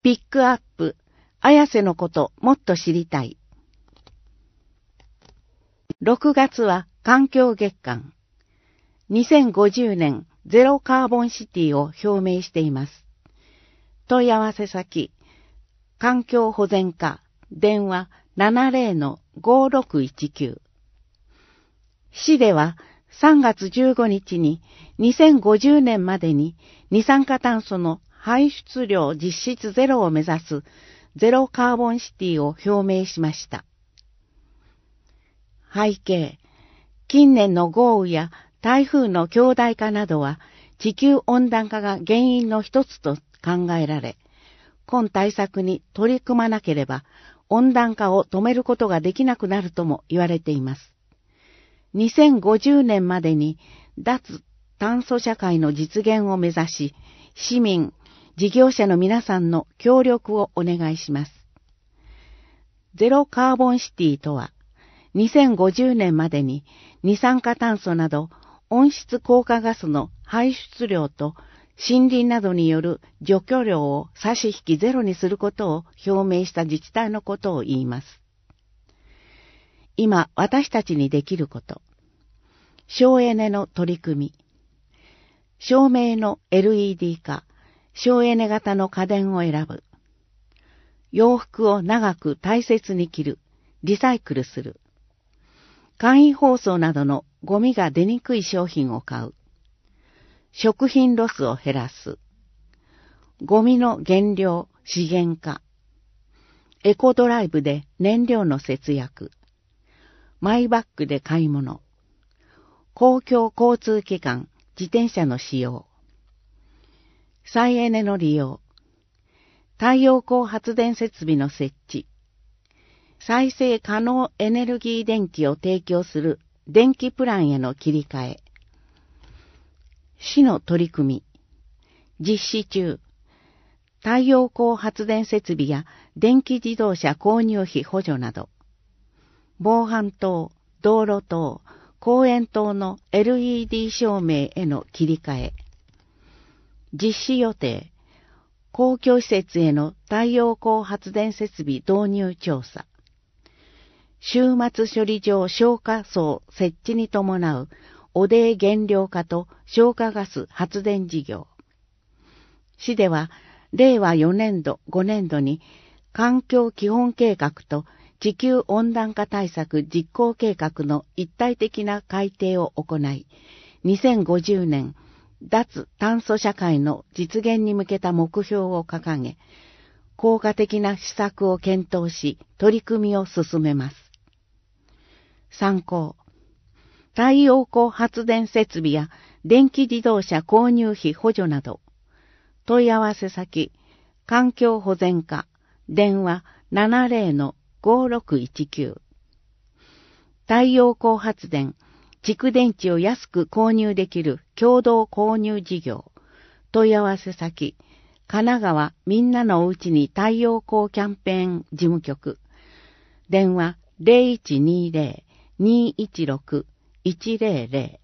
ピックアップ、綾瀬のこともっと知りたい。6月は環境月間。2050年ゼロカーボンシティを表明しています。問い合わせ先、環境保全課、電話 70-5619。市では3月15日に2050年までに二酸化炭素の排出量実質ゼロを目指すゼロカーボンシティを表明しました。背景、近年の豪雨や台風の強大化などは地球温暖化が原因の一つと考えられ、今対策に取り組まなければ温暖化を止めることができなくなるとも言われています。2050年までに脱炭素社会の実現を目指し、市民、事業者の皆さんの協力をお願いします。ゼロカーボンシティとは、2050年までに二酸化炭素など温室効果ガスの排出量と森林などによる除去量を差し引きゼロにすることを表明した自治体のことを言います。今、私たちにできること。省エネの取り組み。照明の LED 化、省エネ型の家電を選ぶ。洋服を長く大切に着る、リサイクルする。簡易包装などのゴミが出にくい商品を買う。食品ロスを減らす。ゴミの減量、資源化。エコドライブで燃料の節約。マイバッグで買い物。公共交通機関、自転車の使用。再エネの利用。太陽光発電設備の設置。再生可能エネルギー電気を提供する電気プランへの切り替え。市の取り組み。実施中。太陽光発電設備や電気自動車購入費補助など。防犯灯、道路灯、公園灯の LED 照明への切り替え。実施予定。公共施設への太陽光発電設備導入調査。終末処理場消火槽設置に伴う汚泥減量化と消火ガス発電事業。市では令和4年度5年度に環境基本計画と地球温暖化対策実行計画の一体的な改定を行い、2050年脱炭素社会の実現に向けた目標を掲げ、効果的な施策を検討し、取り組みを進めます。参考。太陽光発電設備や電気自動車購入費補助など。問い合わせ先、環境保全課、電話 70-5619。太陽光発電、蓄電池を安く購入できる共同購入事業。問い合わせ先、神奈川みんなのおうちに太陽光キャンペーン事務局。電話 0120-216-100。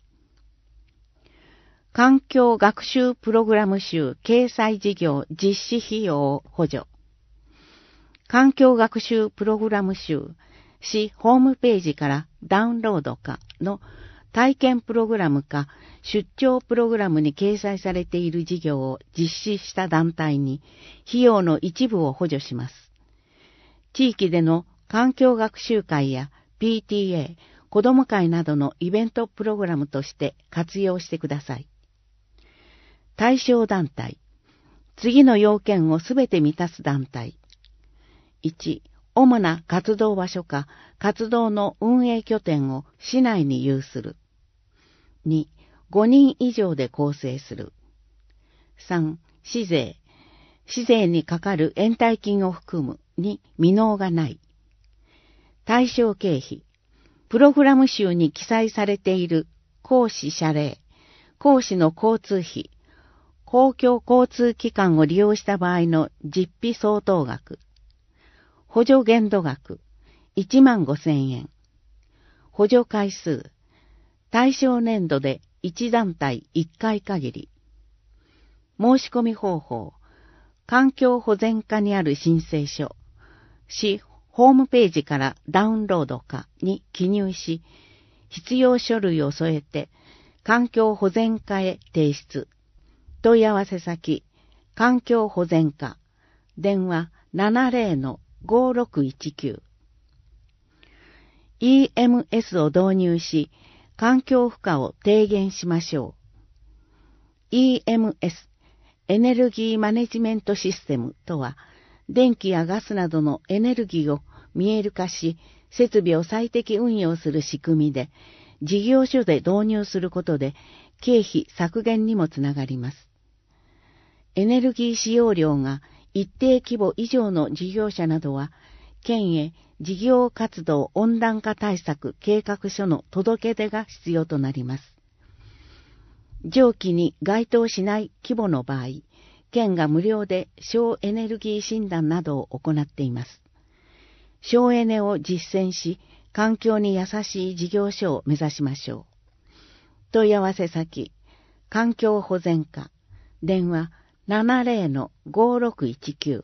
環境学習プログラム集掲載事業実施費用補助。環境学習プログラム集、市ホームページからダウンロード可の体験プログラムか出張プログラムに掲載されている事業を実施した団体に費用の一部を補助します。地域での環境学習会や PTA、子ども会などのイベントプログラムとして活用してください。対象団体。次の要件をすべて満たす団体。1、主な活動場所か活動の運営拠点を市内に有する。2、5人以上で構成する。3、市税。市税にかかる延滞金を含むに未納がない。対象経費。プログラム集に記載されている講師謝礼、講師の交通費、公共交通機関を利用した場合の実費相当額、補助限度額、15,000円。補助回数、対象年度で1団体1回限り。申し込み方法、 環境保全課にある申請書、市ホームページからダウンロードかに記入し、必要書類を添えて、環境保全課へ提出。問い合わせ先、環境保全課、電話 70-5619。EMS を導入し、環境負荷を低減しましょう。EMS、エネルギーマネジメントシステムとは、電気やガスなどのエネルギーを見える化し、設備を最適運用する仕組みで、事業所で導入することで、経費削減にもつながります。エネルギー使用量が一定規模以上の事業者などは、県へ事業活動温暖化対策計画書の届け出が必要となります。上記に該当しない規模の場合、県が無料で省エネルギー診断などを行っています。省エネを実践し、環境に優しい事業所を目指しましょう。問い合わせ先、環境保全課、電話 70-5619。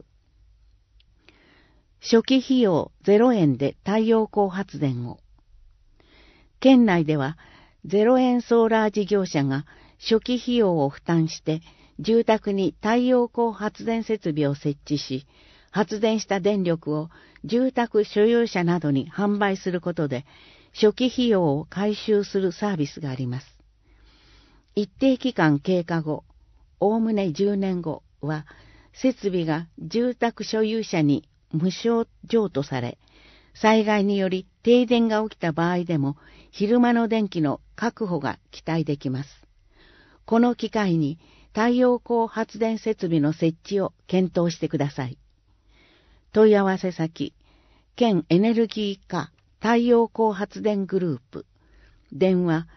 初期費用0円で太陽光発電を。県内では0円ソーラー事業者が初期費用を負担して住宅に太陽光発電設備を設置し、発電した電力を住宅所有者などに販売することで初期費用を回収するサービスがあります。一定期間経過後、おおむね10年後は設備が住宅所有者に無償譲渡され、災害により停電が起きた場合でも昼間の電気の確保が期待できます。この機会に太陽光発電設備の設置を検討してください。問い合わせ先、県エネルギー課太陽光発電グループ、電話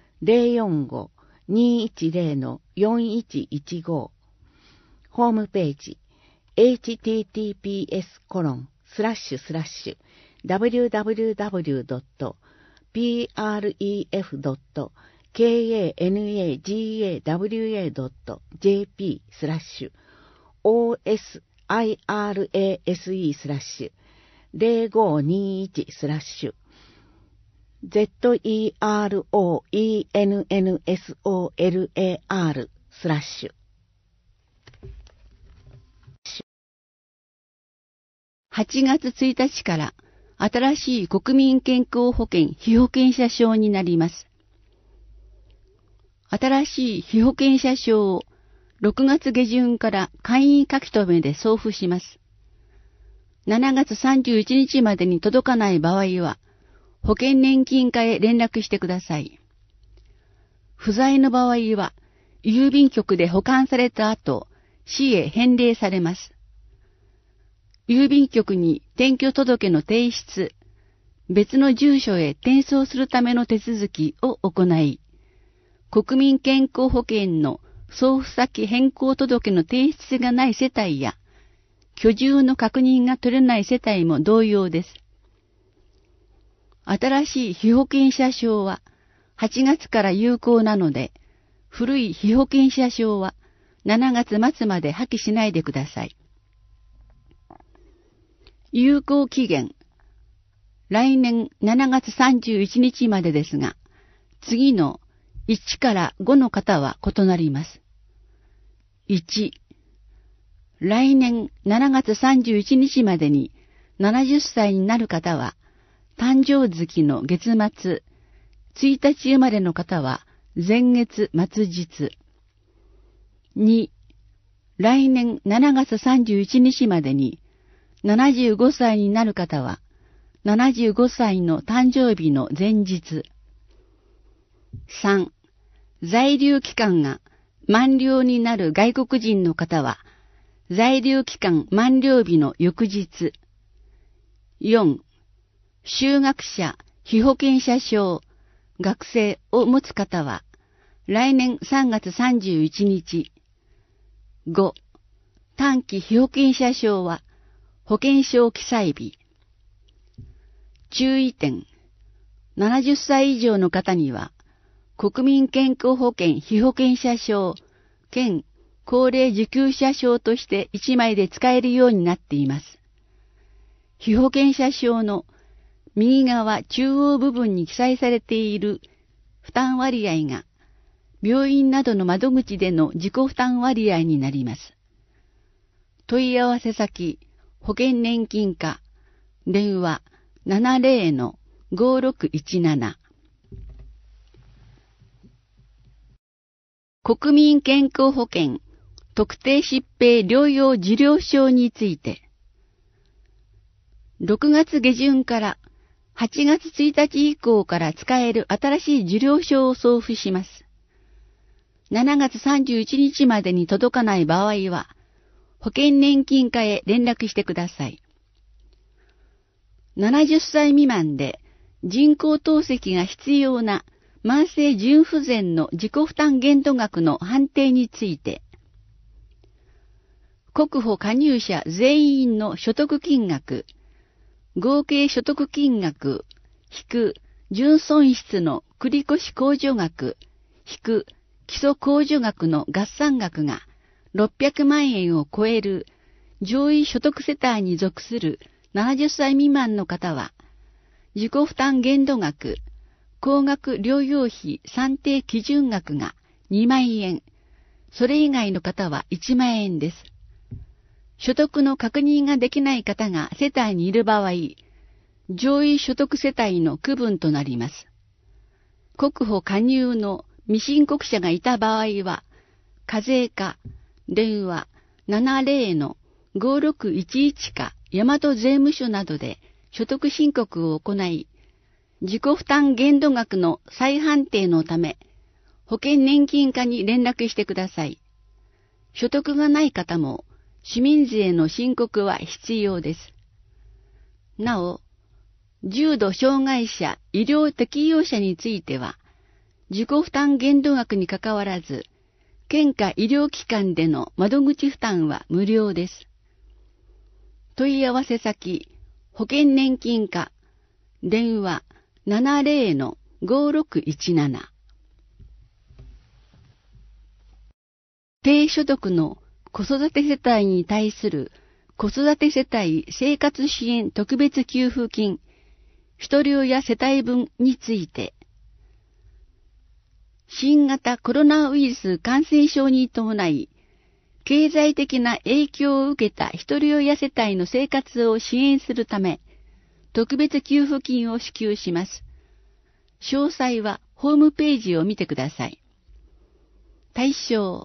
045-210-4115、ホームページ、https://www.PREF.KNAGWENNSOLAR/. 8月1日から新しい国民健康保険被保険者証になります。新しい被保険者証を6月下旬から簡易書き留めで送付します。7月31日までに届かない場合は、保険年金課へ連絡してください。不在の場合は、郵便局で保管された後、市へ返礼されます。郵便局に転居届の提出、別の住所へ転送するための手続きを行い、国民健康保険の送付先変更届の提出がない世帯や、居住の確認が取れない世帯も同様です。新しい被保険者証は8月から有効なので、古い被保険者証は7月末まで破棄しないでください。有効期限、来年7月31日までですが、次の1から5の方は異なります。1、来年7月31日までに70歳になる方は、誕生月の月末、1日生まれの方は前月末日。2、来年7月31日までに75歳になる方は、75歳の誕生日の前日。3、在留期間が満了になる外国人の方は、在留期間満了日の翌日。4、就学者、被保険者証、学生を持つ方は、来年3月31日。5、短期被保険者証は、保険証記載日。注意点。70歳以上の方には、国民健康保険被保険者証、県高齢受給者証として1枚で使えるようになっています。被保険者証の右側中央部分に記載されている負担割合が病院などの窓口での自己負担割合になります。問い合わせ先、保険年金課、電話 70-5617。国民健康保険特定疾病療養受領証について、6月下旬から8月1日以降から使える新しい受領証を送付します。7月31日までに届かない場合は、保険年金課へ連絡してください。70歳未満で人工透析が必要な慢性腎不全の自己負担限度額の判定について、国保加入者全員の所得金額、合計所得金額、引く純損失の繰越控除額、引く基礎控除額の合算額が600万円を超える上位所得世帯に属する70歳未満の方は、自己負担限度額、高額療養費算定基準額が2万円、それ以外の方は1万円です。所得の確認ができない方が世帯にいる場合、上位所得世帯の区分となります。国保加入の未申告者がいた場合は、課税課、電話 70-5611 か大和税務署などで所得申告を行い、自己負担限度額の再判定のため、保険年金課に連絡してください。所得がない方も、市民税の申告は必要です。なお、重度障害者医療適用者については、自己負担限度額にかかわらず、県下医療機関での窓口負担は無料です。問い合わせ先、保険年金課、電話 70-5617。低所得の子育て世帯に対する子育て世帯生活支援特別給付金、一人親世帯分について、新型コロナウイルス感染症に伴い、経済的な影響を受けた一人親世帯の生活を支援するため、特別給付金を支給します。詳細はホームページを見てください。対象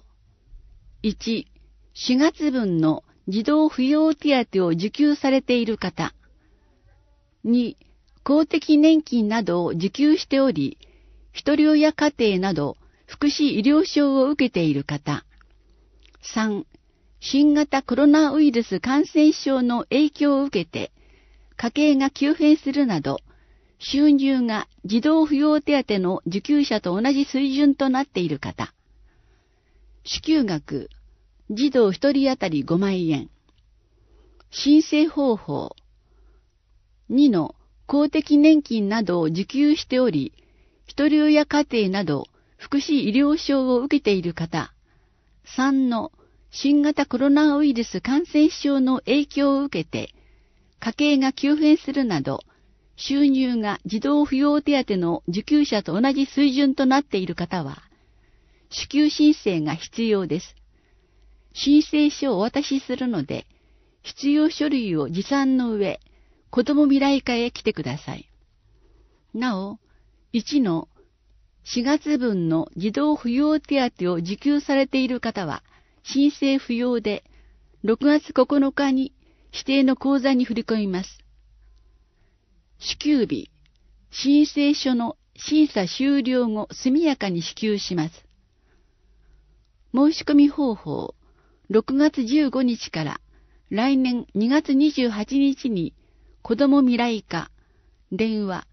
1、4月分の児童扶養手当を受給されている方。2、公的年金などを受給しており、一人親家庭など福祉医療証を受けている方。3、新型コロナウイルス感染症の影響を受けて、家計が急変するなど、収入が児童扶養手当の受給者と同じ水準となっている方。支給額、児童一人当たり5万円。申請方法。2の公的年金などを受給しており、一人親家庭など福祉医療証を受けている方。3の新型コロナウイルス感染症の影響を受けて、家計が急変するなど、収入が児童扶養手当の受給者と同じ水準となっている方は、支給申請が必要です。申請書をお渡しするので、必要書類を持参の上、子ども未来課へ来てください。なお、1の4月分の児童扶養手当を受給されている方は、申請不要で、6月9日に指定の口座に振り込みます。支給日、申請書の審査終了後速やかに支給します。申し込み方法、6月15日から来年2月28日に子ども未来課、電話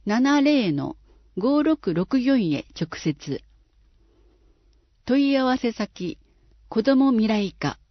70-5664 へ直接。問い合わせ先、子ども未来課。